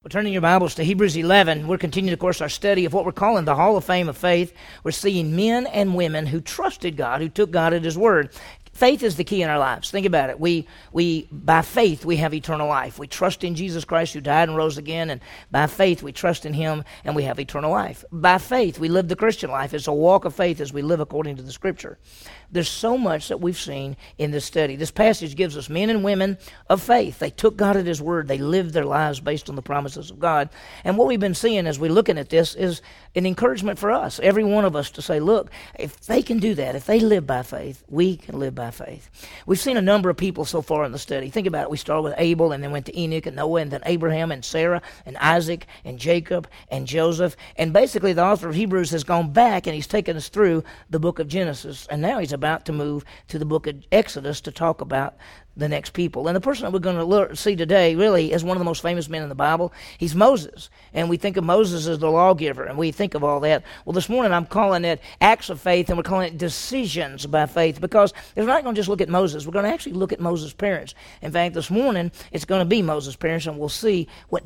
Well, turning your Bibles to Hebrews 11, we're continuing, of course, our study of what we're calling the Hall of Fame of Faith. We're seeing men and women who trusted God, who took God at His word. Faith is the key in our lives. Think about it. We by faith, we have eternal life. We trust in Jesus Christ who died and rose again, and by faith, we trust in Him and we have eternal life. By faith, we live the Christian life. It's a walk of faith as we live according to the Scripture. There's so much that we've seen in this study. This passage gives us men and women of faith. They took God at His word. They lived their lives based on the promises of God. And what we've been seeing as we're looking at this is an encouragement for us, every one of us, to say, look, if they can do that, if they live by faith, we can live by faith. We've seen a number of people so far in the study. Think about it. We started with Abel and then went to Enoch and Noah and then Abraham and Sarah and Isaac and Jacob and Joseph. And basically the author of Hebrews has gone back and he's taken us through the book of Genesis. And now he's about to move to the book of Exodus to talk about the next people. And the person that we're going to see today really is one of the most famous men in the Bible. He's Moses. And we think of Moses as the lawgiver, and we think of all that. Well, this morning I'm calling it acts of faith, and we're calling it decisions by faith, because we're not going to just look at Moses. We're going to actually look at Moses' parents. In fact, this morning it's going to be Moses' parents, and we'll see what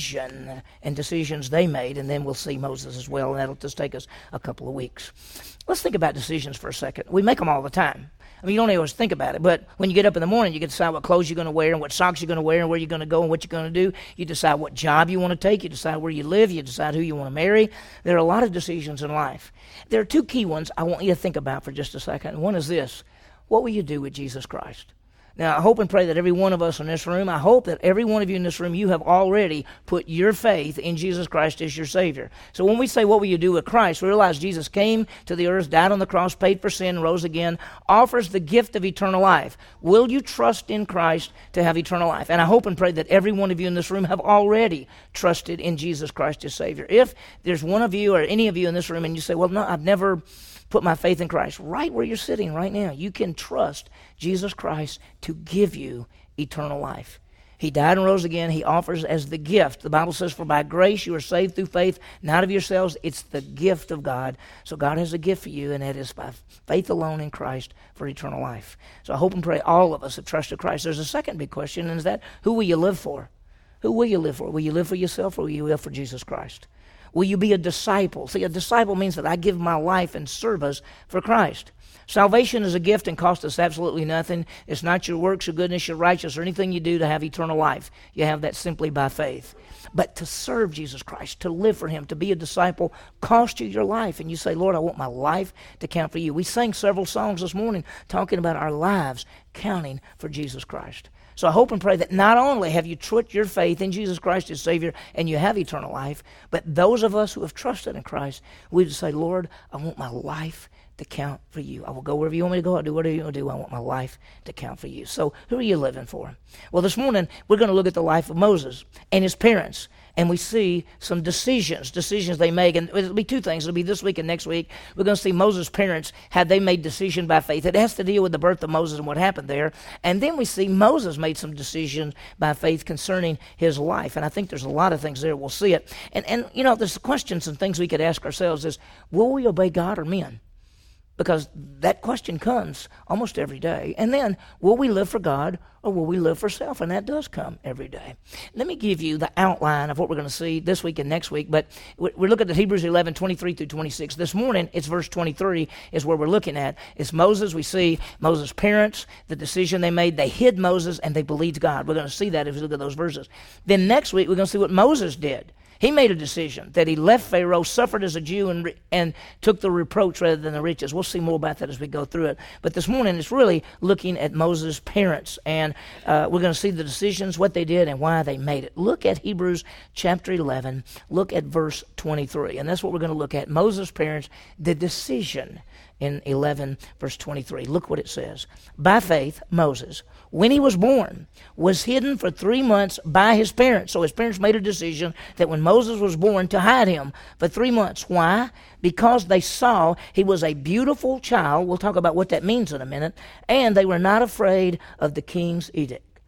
decisions they made, and then we'll see Moses as well, and that'll just take us a couple of weeks. Let's think about decisions for a second. We make them all the time. I mean, you don't always think about it, but when you get up in the morning, you can decide what clothes you're going to wear and what socks you're going to wear and where you're going to go and what you're going to do. You decide what job you want to take. You decide where you live. You decide who you want to marry. There are a lot of decisions in life. There are two key ones I want you to think about for just a second. One is this: what will you do with Jesus Christ? Now, I hope and pray that every one of us in this room, I hope that every one of you in this room, you have already put your faith in Jesus Christ as your Savior. So when we say, what will you do with Christ, we realize Jesus came to the earth, died on the cross, paid for sin, rose again, offers the gift of eternal life. Will you trust in Christ to have eternal life? And I hope and pray that every one of you in this room have already trusted in Jesus Christ as Savior. If there's one of you or any of you in this room and you say, well, no, I've never put my faith in Christ, right where you're sitting right now, you can trust Jesus Christ to give you eternal life. He died and rose again. He offers as the gift. The Bible says, for by grace you are saved through faith, not of yourselves. It's the gift of God. So God has a gift for you, and that is by faith alone in Christ for eternal life. So I hope and pray all of us have trusted Christ. There's a second big question, and is that, who will you live for? Who will you live for? Will you live for yourself, or will you live for Jesus Christ? Will you be a disciple? See, a disciple means that I give my life in service for Christ. Salvation is a gift and costs us absolutely nothing. It's not your works, your goodness, your righteousness, or anything you do to have eternal life. You have that simply by faith. But to serve Jesus Christ, to live for Him, to be a disciple, cost you your life. And you say, Lord, I want my life to count for you. We sang several songs this morning talking about our lives counting for Jesus Christ. So I hope and pray that not only have you put your faith in Jesus Christ as Savior and you have eternal life, but those of us who have trusted in Christ, we just say, Lord, I want my life to count for you. I will go wherever you want me to go. I'll do whatever you want to do. I want my life to count for you. So who are you living for? Well, this morning we're going to look at the life of Moses and his parents. And we see some decisions they make. And it'll be two things. It'll be this week and next week. We're going to see Moses' parents, had they made decision by faith. It has to deal with the birth of Moses and what happened there. And then we see Moses made some decisions by faith concerning his life. And I think there's a lot of things there. We'll see it. And you know, there's questions and things we could ask ourselves is, will we obey God or men? Because that question comes almost every day. And then, will we live for God or will we live for self? And that does come every day. Let me give you the outline of what we're going to see this week and next week. But we're looking at Hebrews 11, 23 through 26. This morning, it's verse 23 is where we're looking at. It's Moses. We see Moses' parents, the decision they made. They hid Moses and they believed God. We're going to see that if we look at those verses. Then next week, we're going to see what Moses did. He made a decision that he left Pharaoh, suffered as a Jew, and took the reproach rather than the riches. We'll see more about that as we go through it. But this morning, it's really looking at Moses' parents. And we're going to see the decisions, what they did, and why they made it. Look at Hebrews chapter 11. Look at verse 23. And that's what we're going to look at. Moses' parents, the decision in 11, verse 23. Look what it says. By faith, Moses, when he was born, was hidden for 3 months by his parents. So his parents made a decision that when Moses was born, to hide him for 3 months. Why? Because they saw he was a beautiful child. We'll talk about what that means in a minute. And they were not afraid of the king's edict.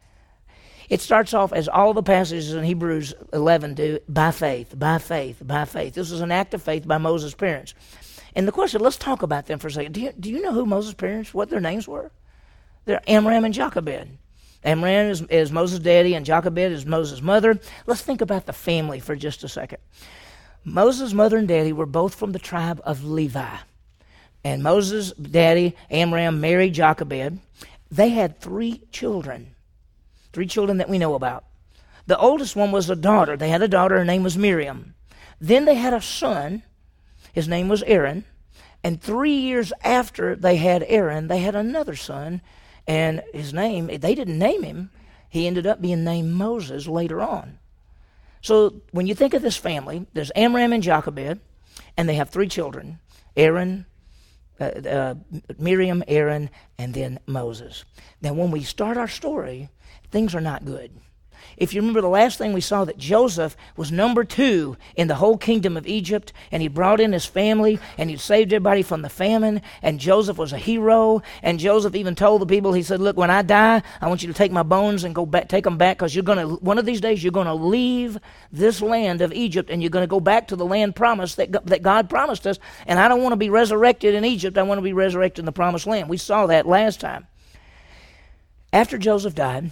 It starts off, as all the passages in Hebrews 11 do, by faith, by faith, by faith. This was an act of faith by Moses' parents. And the question, let's talk about them for a second. Do you know who Moses' parents, what their names were? They're Amram and Jochebed. Amram is Moses' daddy, and Jochebed is Moses' mother. Let's think about the family for just a second. Moses' mother and daddy were both from the tribe of Levi. And Moses' daddy, Amram, married Jochebed. They had 3 children. 3 children that we know about. The oldest one was a daughter. They had a daughter. Her name was Miriam. Then they had a son. His name was Aaron. And 3 years after they had Aaron, they had another son. And his name, they didn't name him. He ended up being named Moses later on. So when you think of this family, there's Amram and Jochebed, and they have 3 children. Aaron, Miriam, Aaron, and then Moses. Now when we start our story, things are not good. If you remember the last thing we saw, that Joseph was number 2 in the whole kingdom of Egypt, and he brought in his family, and he saved everybody from the famine, and Joseph was a hero, and Joseph even told the people, he said, look, when I die, I want you to take my bones and go back, take them back, because one of these days you're going to leave this land of Egypt, and you're going to go back to the land promised that God promised us, and I don't want to be resurrected in Egypt, I want to be resurrected in the promised land. We saw that last time. After Joseph died,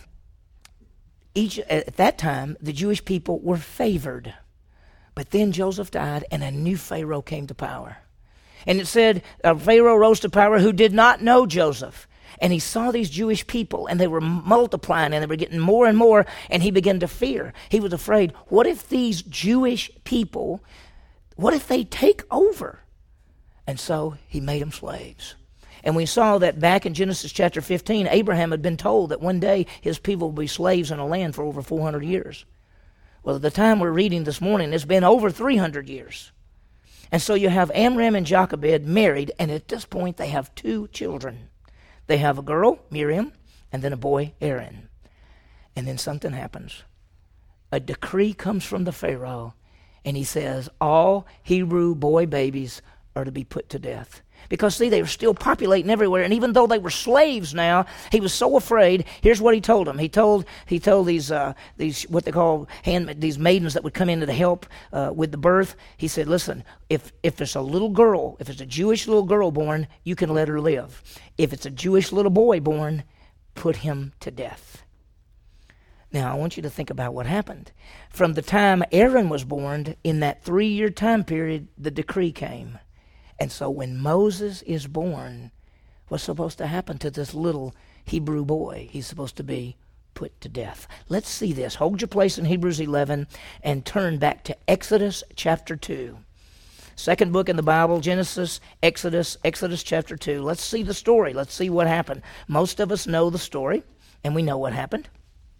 at that time, the Jewish people were favored. But then Joseph died, and a new Pharaoh came to power. And it said, Pharaoh rose to power who did not know Joseph. And he saw these Jewish people, and they were multiplying, and they were getting more and more, and he began to fear. He was afraid, what if these Jewish people, what if they take over? And so he made them slaves. And we saw that back in Genesis chapter 15, Abraham had been told that one day his people will be slaves in a land for over 400 years. Well, at the time we're reading this morning, it's been over 300 years. And so you have Amram and Jochebed married, and at this point they have 2 children. They have a girl, Miriam, and then a boy, Aaron. And then something happens. A decree comes from the Pharaoh, and he says all Hebrew boy babies are to be put to death. Because, see, they were still populating everywhere, and even though they were slaves now, he was so afraid. Here's what he told them. He told these what they call these maidens that would come in to help with the birth. He said, listen, if it's a little girl, if it's a Jewish little girl born, you can let her live. If it's a Jewish little boy born, put him to death. Now, I want you to think about what happened. From the time Aaron was born, in that 3-year time period, the decree came. And so when Moses is born, what's supposed to happen to this little Hebrew boy? He's supposed to be put to death. Let's see this. Hold your place in Hebrews 11 and turn back to Exodus chapter 2. Second book in the Bible, Genesis, Exodus chapter 2. Let's see the story. Let's see what happened. Most of us know the story, and we know what happened.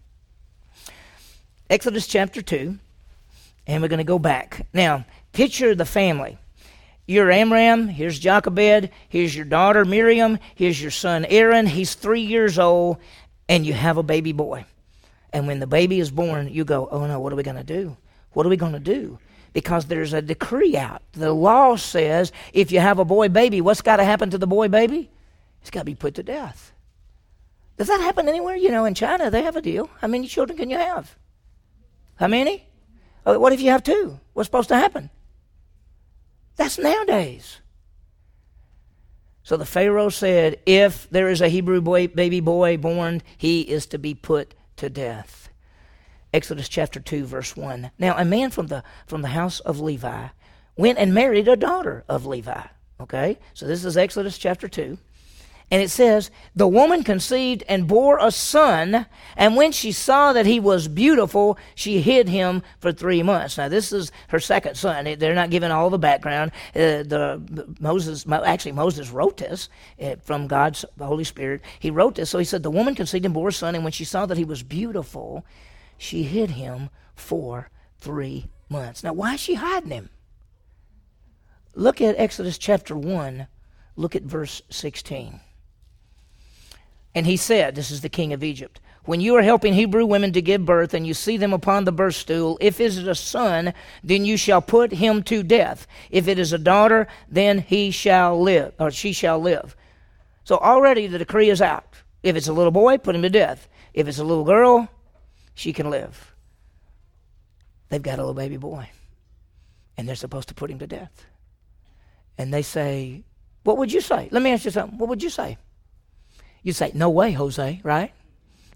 Exodus chapter 2, and we're going to go back. Now, picture the family. You're Amram, here's Jochebed, here's your daughter Miriam, here's your son Aaron, he's 3 years old, and you have a baby boy. And when the baby is born, you go, oh no, what are we going to do? What are we going to do? Because there's a decree out. The law says if you have a boy baby, what's got to happen to the boy baby? It's got to be put to death. Does that happen anywhere? You know, in China, they have a deal. How many children can you have? How many? What if you have 2? What's supposed to happen? That's nowadays. So the Pharaoh said, if there is a Hebrew baby boy born, he is to be put to death. Exodus chapter 2, verse 1. Now a man from the house of Levi went and married a daughter of Levi. Okay? So this is Exodus chapter 2. And it says, the woman conceived and bore a son, and when she saw that he was beautiful, she hid him for 3 months. Now, this is her second son. They're not giving all the background. Moses wrote this from God's Holy Spirit. He wrote this. So he said, the woman conceived and bore a son, and when she saw that he was beautiful, she hid him for 3 months. Now, why is she hiding him? Look at Exodus chapter 1. Look at verse 16. And he said, this is the king of Egypt, when you are helping Hebrew women to give birth and you see them upon the birth stool, if it is a son, then you shall put him to death. If it is a daughter, then he shall live, or she shall live. So already the decree is out. If it's a little boy, put him to death. If it's a little girl, she can live. They've got a little baby boy, and they're supposed to put him to death. And they say, what would you say? Let me ask you something. What would you say? You'd say, no way, Jose, right?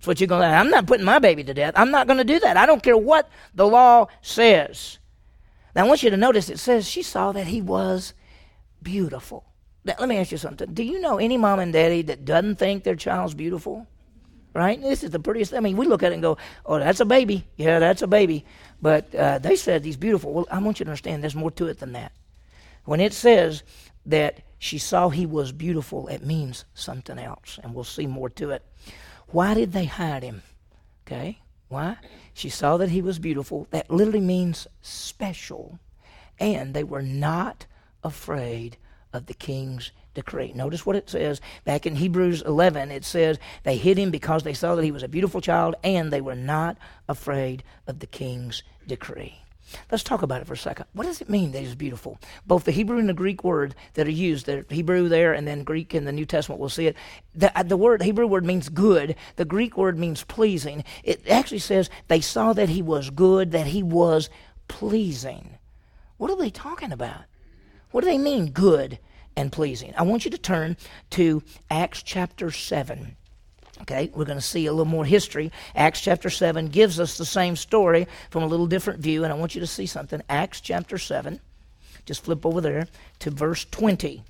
That's what you're going to do. I'm not putting my baby to death. I'm not going to do that. I don't care what the law says. Now, I want you to notice it says she saw that he was beautiful. Now, let me ask you something. Do you know any mom and daddy that doesn't think their child's beautiful? Right? This is the prettiest. I mean, we look at it and go, oh, that's a baby. Yeah, that's a baby. But they said he's beautiful. Well, I want you to understand there's more to it than that. When it says that she saw he was beautiful, it means something else. And we'll see more to it. Why did they hide him? Okay, why? She saw that he was beautiful. That literally means special. And they were not afraid of the king's decree. Notice what it says back in Hebrews 11. It says they hid him because they saw that he was a beautiful child, and they were not afraid of the king's decree. Let's talk about it for a second. What does it mean that he's beautiful? Both the Hebrew and the Greek word that are used, the Hebrew there and then Greek in the New Testament, we'll see it. The Hebrew word means good. The Greek word means pleasing. It actually says they saw that he was good, that he was pleasing. What are they talking about? What do they mean, good and pleasing? I want you to turn to Acts chapter 7. Okay, we're going to see a little more history. Acts chapter 7 gives us the same story from a little different view, and I want you to see something. Acts chapter 7, just flip over there to verse 20.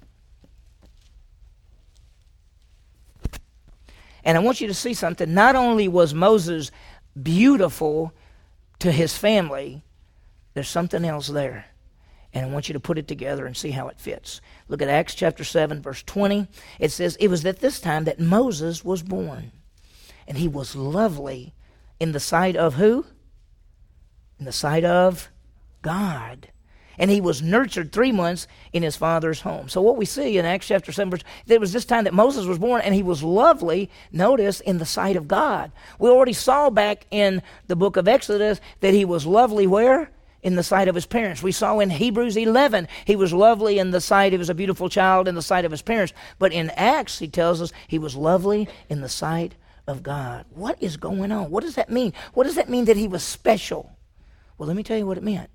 And I want you to see something. Not only was Moses beautiful to his family, there's something else there. And I want you to put it together and see how it fits. Look at Acts chapter 7, verse 20. It says, it was at this time that Moses was born. And he was lovely in the sight of who? In the sight of God. And he was nurtured 3 months in his father's home. So what we see in Acts chapter 7, verse, it was this time that Moses was born, and he was lovely, notice, in the sight of God. We already saw back in the book of Exodus that he was lovely where? In the sight of his parents. We saw in Hebrews 11, he was lovely in the sight, he was a beautiful child in the sight of his parents. But in Acts, he tells us he was lovely in the sight of God. What is going on? What does that mean? What does that mean that he was special? Well, let me tell you what it meant.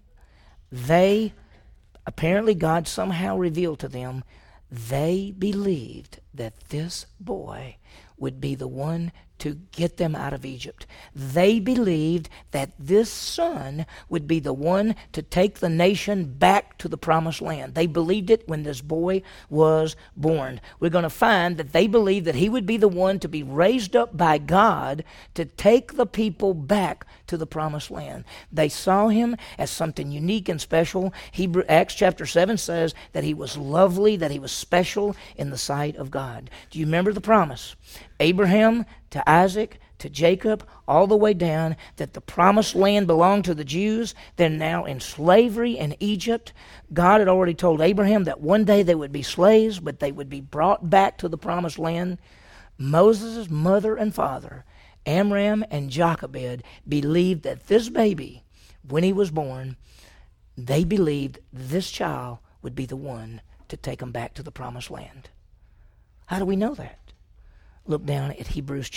Apparently God somehow revealed to them, they believed that this boy would be the one to get them out of Egypt. They believed that this son would be the one to take the nation back to the promised land. They believed it when this boy was born. We're going to find that they believed that he would be the one to be raised up by God to take the people back to the promised land. They saw him as something unique and special. Acts chapter 7 says that he was lovely, that he was special in the sight of God. Do you remember the promise? Abraham to Isaac to Jacob, all the way down, that the promised land belonged to the Jews. They're now in slavery in Egypt. God had already told Abraham that one day they would be slaves, but they would be brought back to the promised land. Moses' mother and father, Amram and Jochebed, believed that this baby, when he was born, they believed this child would be the one to take them back to the promised land. How do we know that? Look down at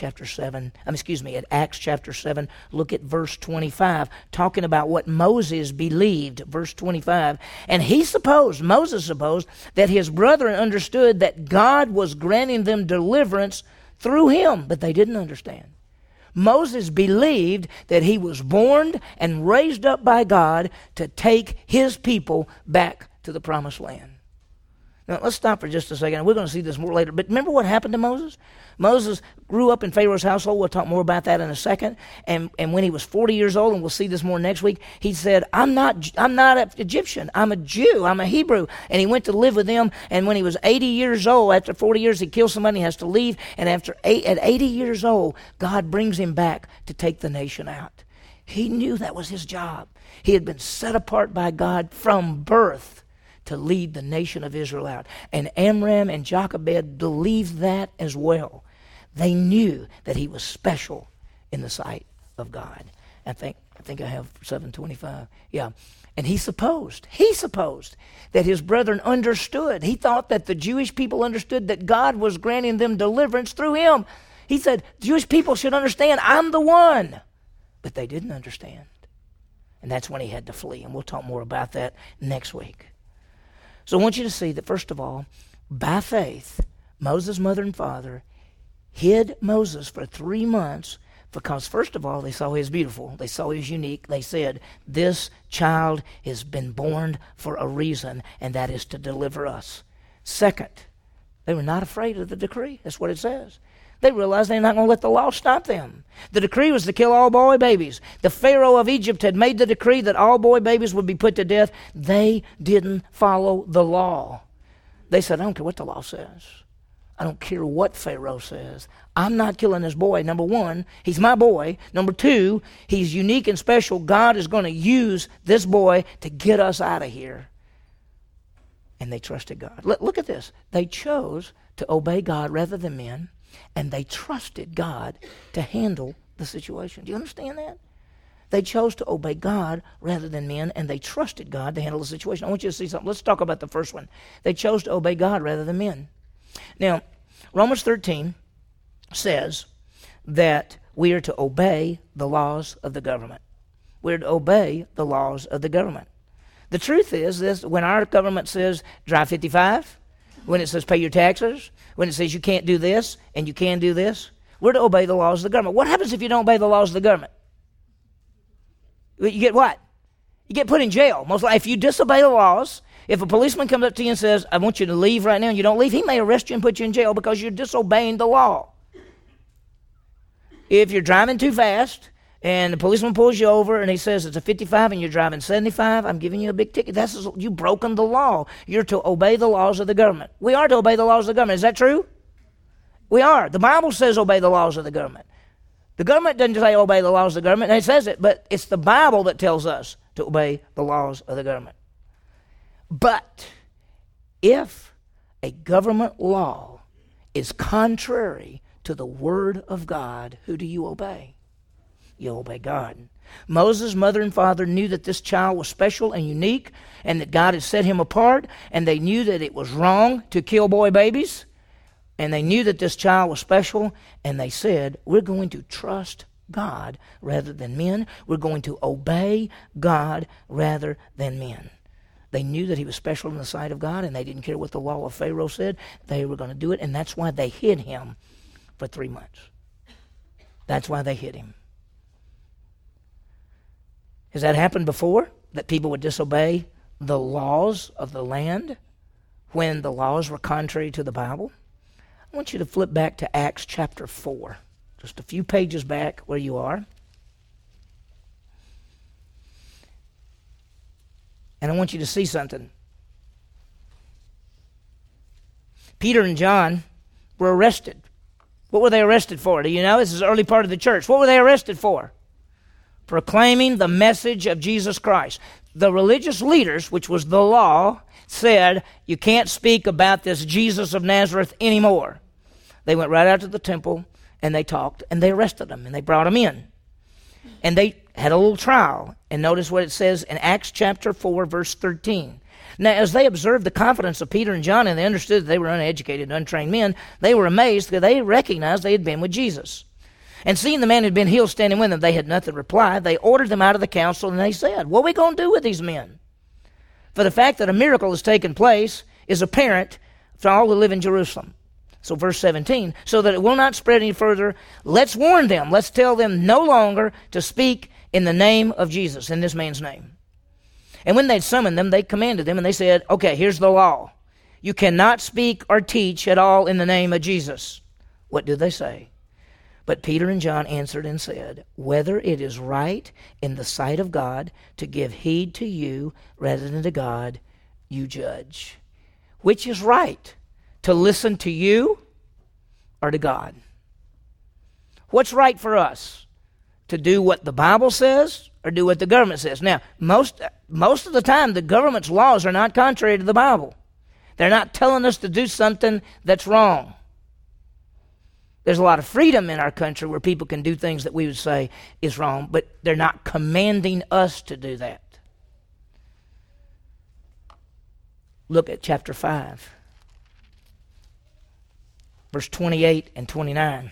at Acts chapter 7. Look at verse 25, talking about what Moses believed. Verse 25. And Moses supposed that his brethren understood that God was granting them deliverance through him, but they didn't understand. Moses believed that he was born and raised up by God to take his people back to the promised land. Now, let's stop for just a second. We're going to see this more later. But remember what happened to Moses? Moses grew up in Pharaoh's household. We'll talk more about that in a second. And when he was 40 years old, and we'll see this more next week, he said, I'm not an Egyptian. I'm a Jew. I'm a Hebrew. And he went to live with them. And when he was 80 years old, after 40 years, he kills somebody, he has to leave. And at 80 years old, God brings him back to take the nation out. He knew that was his job. He had been set apart by God from birth to lead the nation of Israel out. And Amram and Jochebed believed that as well. They knew that he was special in the sight of God. I think I have 7:25. Yeah. And he supposed that his brethren understood. He thought that the Jewish people understood that God was granting them deliverance through him. He said, Jewish people should understand, I'm the one. But they didn't understand. And that's when he had to flee. And we'll talk more about that next week. So I want you to see that, first of all, by faith, Moses' mother and father hid Moses for 3 months Because first of all, they saw he was beautiful. They saw he was unique. They said, this child has been born for a reason, and that is to deliver us. Second, they were not afraid of the decree. That's what it says. They realized they're not going to let the law stop them. The decree was to kill all boy babies. The Pharaoh of Egypt had made the decree that all boy babies would be put to death. They didn't follow the law. They said, I don't care what the law says. I don't care what Pharaoh says. I'm not killing this boy. Number one, he's my boy. Number two, he's unique and special. God is going to use this boy to get us out of here. And they trusted God. Look at this. They chose to obey God rather than men, and they trusted God to handle the situation. Do you understand that? They chose to obey God rather than men, and they trusted God to handle the situation. I want you to see something. Let's talk about the first one. They chose to obey God rather than men. Now, Romans 13 says that we are to obey the laws of the government. We're to obey the laws of the government. The truth is this: when our government says drive 55, when it says pay your taxes, when it says you can't do this and you can do this, we're to obey the laws of the government. What happens if you don't obey the laws of the government? You get what? You get put in jail. Most likely, if you disobey the laws, if a policeman comes up to you and says, I want you to leave right now, and you don't leave, he may arrest you and put you in jail because you're disobeying the law. If you're driving too fast and the policeman pulls you over and he says it's a 55 and you're driving 75, I'm giving you a big ticket. You've broken the law. You're to obey the laws of the government. We are to obey the laws of the government. Is that true? We are. The Bible says obey the laws of the government. The government doesn't say obey the laws of the government. It says it, but it's the Bible that tells us to obey the laws of the government. But if a government law is contrary to the Word of God, who do you obey? You obey God. Moses' mother and father knew that this child was special and unique and that God had set him apart, and they knew that it was wrong to kill boy babies, and they knew that this child was special, and they said, we're going to trust God rather than men. We're going to obey God rather than men. They knew that he was special in the sight of God, and they didn't care what the law of Pharaoh said. They were going to do it, and that's why they hid him for 3 months. That's why they hid him. Has that happened before, that people would disobey the laws of the land when the laws were contrary to the Bible? I want you to flip back to Acts chapter 4, just a few pages back where you are. And I want you to see something. Peter and John were arrested. What were they arrested for? Do you know? This is the early part of the church. What were they arrested for? Proclaiming the message of Jesus Christ. The religious leaders, which was the law, said, you can't speak about this Jesus of Nazareth anymore. They went right out to the temple, and they talked, and they arrested them, and they brought them in. And they had a little trial. And notice what it says in Acts chapter 4, verse 13. Now, as they observed the confidence of Peter and John, and they understood that they were uneducated, untrained men, they were amazed because they recognized they had been with Jesus. And seeing the man who had been healed standing with them, they had nothing to reply. They ordered them out of the council, and they said, what are we going to do with these men? For the fact that a miracle has taken place is apparent to all who live in Jerusalem. So verse 17, so that it will not spread any further, let's warn them, let's tell them no longer to speak in the name of Jesus, in this man's name. And when they'd summoned them, they commanded them, and they said, okay, here's the law. You cannot speak or teach at all in the name of Jesus. What do they say? But Peter and John answered and said, whether it is right in the sight of God to give heed to you rather than to God, you judge. Which is right, to listen to you or to God? What's right for us? To do what the Bible says or do what the government says? Now, most of the time, the government's laws are not contrary to the Bible. They're not telling us to do something that's wrong. There's a lot of freedom in our country where people can do things that we would say is wrong, but they're not commanding us to do that. Look at chapter 5, verse 28 and 29.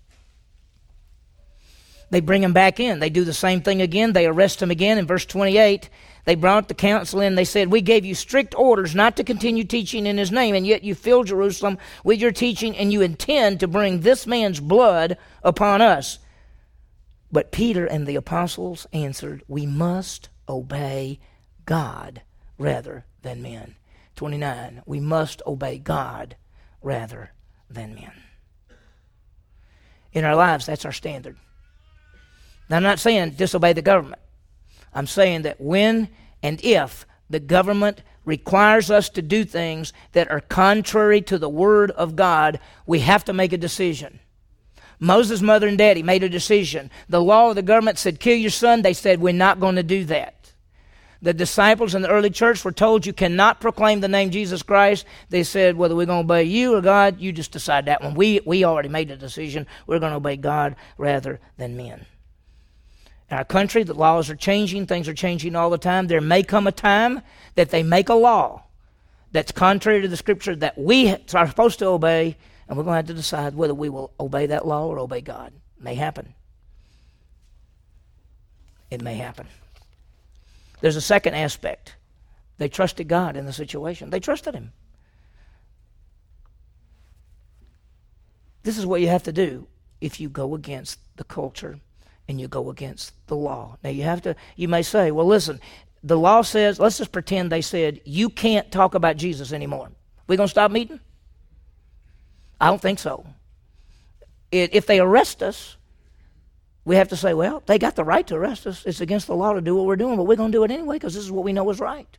They bring him back in. They do the same thing again. They arrest him again. In verse 28, they brought the council in. They said, we gave you strict orders not to continue teaching in his name, and yet you fill Jerusalem with your teaching, and you intend to bring this man's blood upon us. But Peter and the apostles answered, we must obey God rather than men. 29, we must obey God rather than men. In our lives, that's our standard. Now, I'm not saying disobey the government. I'm saying that when and if the government requires us to do things that are contrary to the Word of God, we have to make a decision. Moses' mother and daddy made a decision. The law of the government said, kill your son. They said, we're not going to do that. The disciples in the early church were told you cannot proclaim the name Jesus Christ. They said, whether we're going to obey you or God, you just decide that one. We already made a decision. We're going to obey God rather than men. In our country, the laws are changing. Things are changing all the time. There may come a time that they make a law that's contrary to the Scripture that we are supposed to obey, and we're going to have to decide whether we will obey that law or obey God. It may happen. It may happen. There's a second aspect. They trusted God in the situation. They trusted Him. This is what you have to do if you go against the culture and you go against the law. Now you may say, well, listen, the law says, let's just pretend they said, you can't talk about Jesus anymore. We going to stop meeting? I don't think so. If they arrest us, we have to say, well, they got the right to arrest us. It's against the law to do what we're doing, but we're going to do it anyway because this is what we know is right.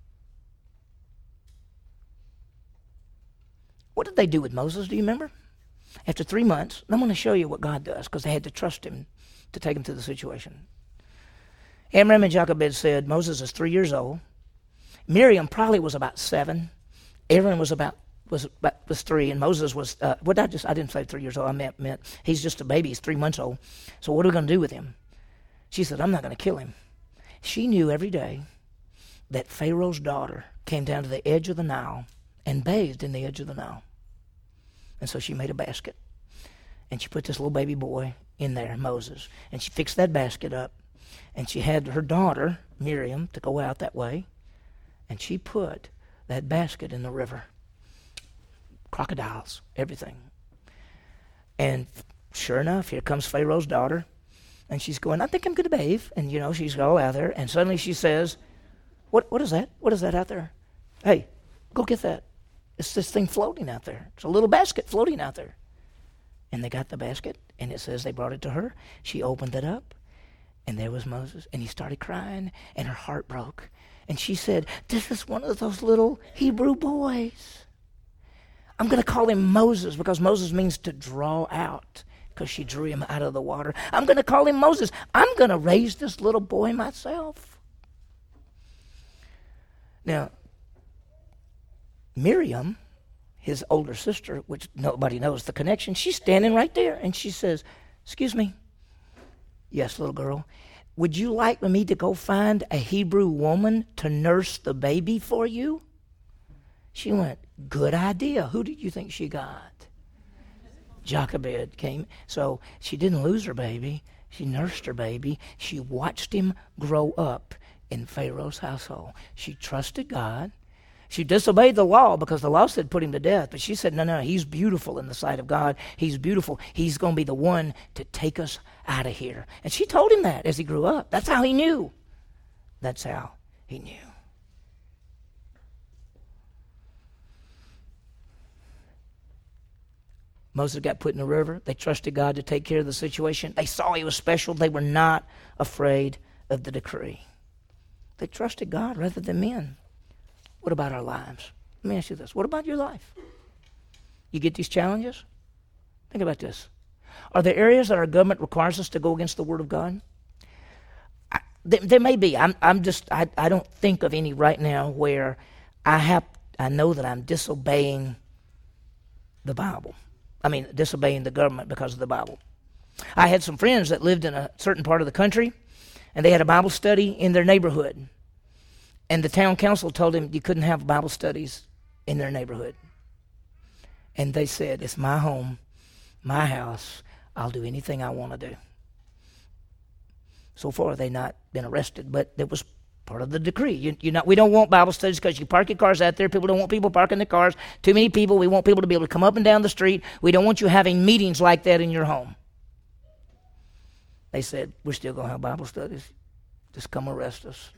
What did they do with Moses? Do you remember? After 3 months, I'm going to show you what God does because they had to trust Him to take him through the situation. Amram and Jochebed said, Moses is 3 years old. Miriam probably was about 7. Aaron was 3, and Moses was, I didn't say 3 years old. I meant he's just a baby. He's 3 months old. So what are we going to do with him? She said, I'm not going to kill him. She knew every day that Pharaoh's daughter came down to the edge of the Nile and bathed in the edge of the Nile. And so she made a basket, and she put this little baby boy in there, Moses, and she fixed that basket up, and she had her daughter, Miriam, to go out that way, and she put that basket in the river. Crocodiles, everything. And sure enough, here comes Pharaoh's daughter, and she's going, I think I'm going to bathe. And, she's all out there, and suddenly she says, What is that? What is that out there? Hey, go get that. It's this thing floating out there. It's a little basket floating out there. And they got the basket, and it says they brought it to her. She opened it up, and there was Moses, and he started crying, and her heart broke. And she said, this is one of those little Hebrew boys. I'm going to call him Moses because Moses means to draw out because she drew him out of the water. I'm going to call him Moses. I'm going to raise this little boy myself. Now, Miriam, his older sister, which nobody knows the connection, she's standing right there, and she says, excuse me. Yes, little girl. Would you like me to go find a Hebrew woman to nurse the baby for you? She went, good idea. Who did you think she got? Jochebed came. So she didn't lose her baby. She nursed her baby. She watched him grow up in Pharaoh's household. She trusted God. She disobeyed the law because the law said put him to death. But she said, no, he's beautiful in the sight of God. He's beautiful. He's going to be the one to take us out of here. And she told him that as he grew up. That's how he knew. That's how he knew. Moses got put in the river. They trusted God to take care of the situation. They saw he was special. They were not afraid of the decree. They trusted God rather than men. What about our lives? Let me ask you this. What about your life? You get these challenges? Think about this. Are there areas that our government requires us to go against the Word of God? There may be. I don't think of any right now where I know that I'm disobeying the Bible. Disobeying the government because of the Bible. I had some friends that lived in a certain part of the country, and they had a Bible study in their neighborhood. And the town council told them you couldn't have Bible studies in their neighborhood. And they said, it's my home, my house. I'll do anything I want to do. So far, they've not been arrested, but it was part of the decree. We don't want Bible studies because you park your cars out there. People don't want people parking their cars. Too many people. We want people to be able to come up and down the street. We don't want you having meetings like that in your home. They said, we're still going to have Bible studies. Just come arrest us.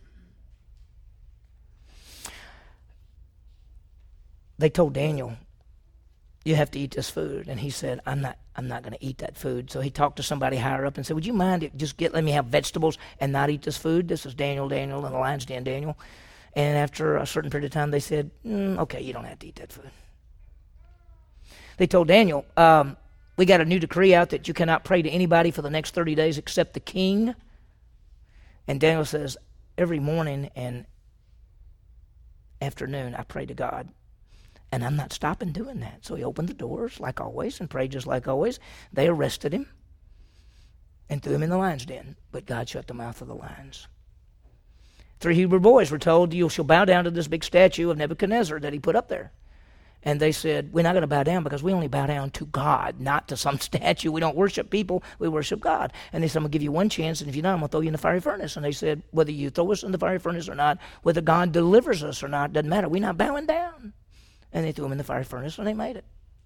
They told Daniel, you have to eat this food. And he said, I'm not going to eat that food. So he talked to somebody higher up and said, would you mind if just let me have vegetables and not eat this food? This is Daniel in the lion's den, Daniel. And after a certain period of time, they said, okay, you don't have to eat that food. They told Daniel, we got a new decree out that you cannot pray to anybody for the next 30 days except the king. And Daniel says, every morning and afternoon I pray to God. And I'm not stopping doing that. So he opened the doors like always and prayed just like always. They arrested him and threw him in the lion's den. But God shut the mouth of the lions. 3 Hebrew boys were told, you shall bow down to this big statue of Nebuchadnezzar that he put up there. And they said, we're not going to bow down because we only bow down to God, not to some statue. We don't worship people, we worship God. And they said, I'm going to give you one chance, and if you're not, I'm going to throw you in the fiery furnace. And they said, whether you throw us in the fiery furnace or not, whether God delivers us or not, doesn't matter. We're not bowing down. And they threw him in the fiery furnace, and they made it.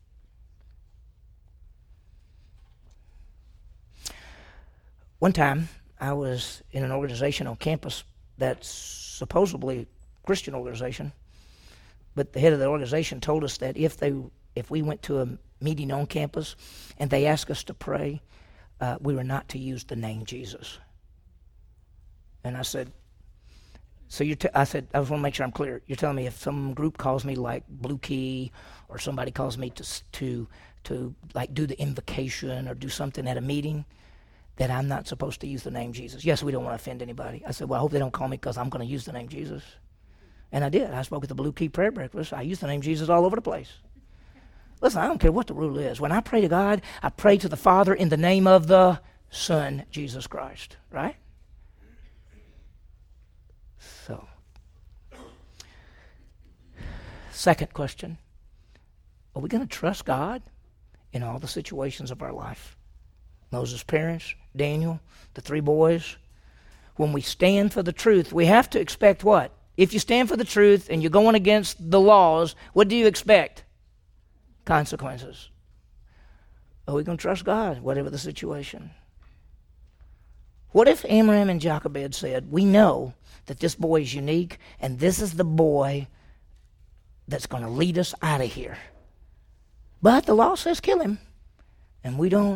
One time, I was in an organization on campus that's supposedly a Christian organization, but the head of the organization told us that if we went to a meeting on campus and they asked us to pray, we were not to use the name Jesus. And I said, I said, I just want to make sure I'm clear. You're telling me if some group calls me like Blue Key, or somebody calls me to like do the invocation or do something at a meeting, that I'm not supposed to use the name Jesus? Yes, we don't want to offend anybody. I said, well, I hope they don't call me because I'm going to use the name Jesus. And I did. I spoke at the Blue Key prayer breakfast. I used the name Jesus all over the place. Listen, I don't care what the rule is. When I pray to God, I pray to the Father in the name of the Son, Jesus Christ. Right? So, second question. Are we going to trust God in all the situations of our life? Moses' parents, Daniel, the 3 boys. When we stand for the truth, we have to expect what? If you stand for the truth and you're going against the laws, what do you expect? Consequences. Are we going to trust God, whatever the situation? What if Amram and Jochebed said, we know that this boy is unique, and this is the boy that's going to lead us out of here. But the law says kill him. And we know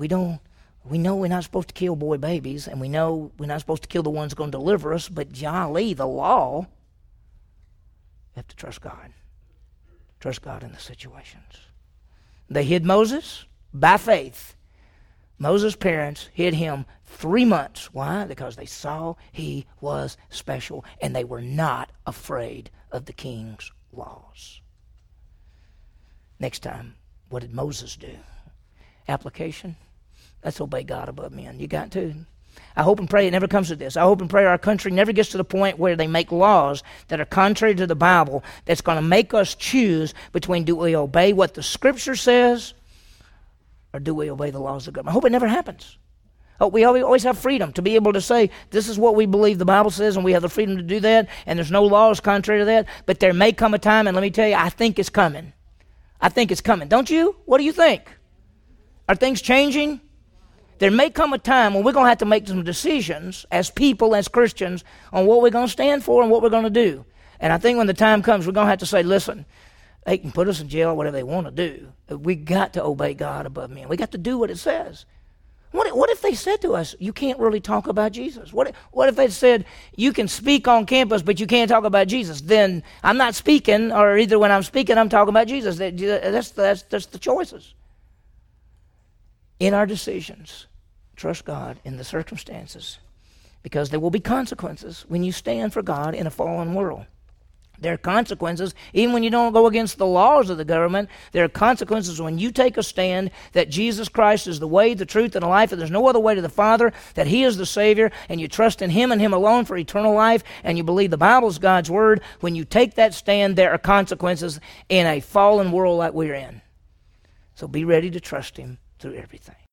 we're not supposed to kill boy babies, and we know we're not supposed to kill the ones going to deliver us, but golly, the law, you have to trust God. Trust God in the situations. They hid Moses by faith. Moses' parents hid him 3 months. Why? Because they saw he was special, and they were not afraid of the king's laws. Next time, what did Moses do? Application. Let's obey God above men. You got to. I hope and pray it never comes to this. I hope and pray our country never gets to the point where they make laws that are contrary to the Bible that's going to make us choose between do we obey what the Scripture says or do we obey the laws of government. I hope it never happens. We always have freedom to be able to say, this is what we believe the Bible says, and we have the freedom to do that, and there's no laws contrary to that. But there may come a time, and let me tell you, I think it's coming. I think it's coming. Don't you? What do you think? Are things changing? There may come a time when we're going to have to make some decisions as people, as Christians, on what we're going to stand for and what we're going to do. And I think when the time comes, we're going to have to say, listen, they can put us in jail, whatever they want to do. We got to obey God above men. We got to do what it says. What if they said to us, you can't really talk about Jesus? What if they said, you can speak on campus, but you can't talk about Jesus? Then I'm not speaking, or either when I'm speaking, I'm talking about Jesus. That's the choices. In our decisions, trust God in the circumstances, because there will be consequences when you stand for God in a fallen world. There are consequences even when you don't go against the laws of the government. There are consequences when you take a stand that Jesus Christ is the way, the truth, and the life, and there's no other way to the Father, that He is the Savior, and you trust in Him and Him alone for eternal life, and you believe the Bible is God's Word. When you take that stand, there are consequences in a fallen world like we're in. So be ready to trust Him through everything.